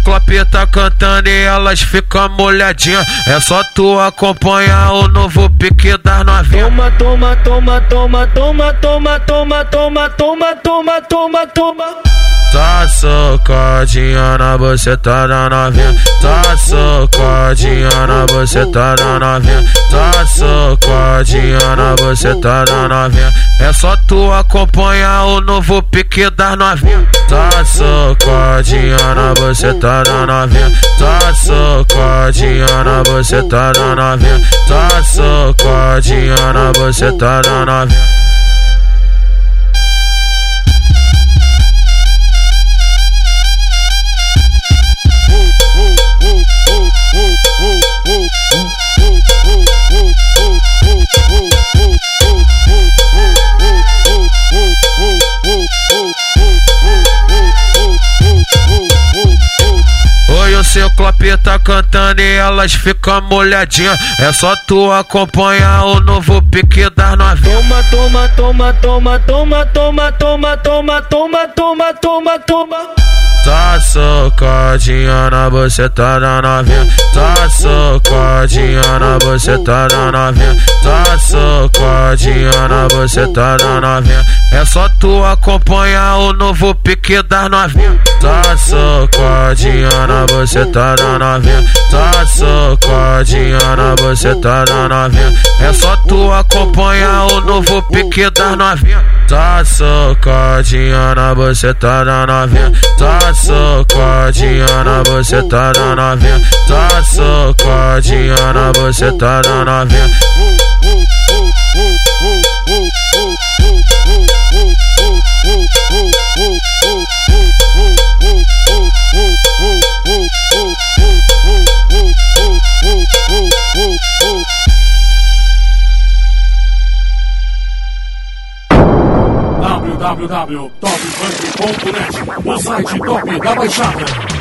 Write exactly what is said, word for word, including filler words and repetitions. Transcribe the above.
Klopp tá cantando e elas ficam molhadinhas. É só tu acompanhar o novo pique das novinhas. Toma, toma, toma, toma, toma, toma, toma, toma, toma, toma, toma, toma. Tá socadinha na buceta da novinha. Tá socadinha na buceta da novinha. Tá socadinha na buceta da novinha. É só tu acompanhar o novo pique das novinhas. Tá socadinha na buceta da novinha. Tá socadinha na buceta da novinha. Tá socadinha na buceta da novinha. Oi, o seu Klopp tá cantando e elas ficam molhadinhas. É só tu acompanhar o novo pique das novinhas. Toma, toma, toma, toma, toma, toma, toma, toma, toma, toma, toma. Tá socadinha na buceta da novinha. Tá socadinha na buceta da novinha. Tá socadinha na buceta da novinha. É só tu acompanhar o novo pique das novinhas. Tá socadinha na buceta da novinha. Tá socadinha na buceta da novinha. É só tu acompanhar o novo pique das novinhas. Tá socadinha na buceta da novinha. Tá socadinha na buceta da novinha. Tá socadinha na buceta da novinha. w w w ponto top funk ponto net, o site top da Baixada.